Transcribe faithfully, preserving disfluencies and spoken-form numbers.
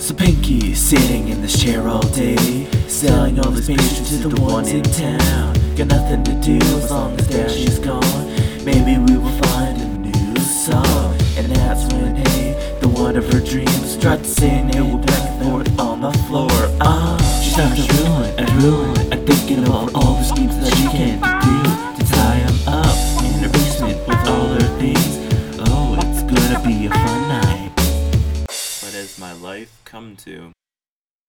So Pinky sitting in this chair all day, selling all these pictures to the ones in town. Got nothing to do as long as there she's gone. Maybe we will find a new song. And that's when, hey, the one of her dreams starts saying, hey, we're back and forth on the floor. Ah, she starts to ruin and ruin and thinking about all the schemes that she can do to tie him up in her basement with all her things. Oh, it's gonna be a fun night. What has my life come to?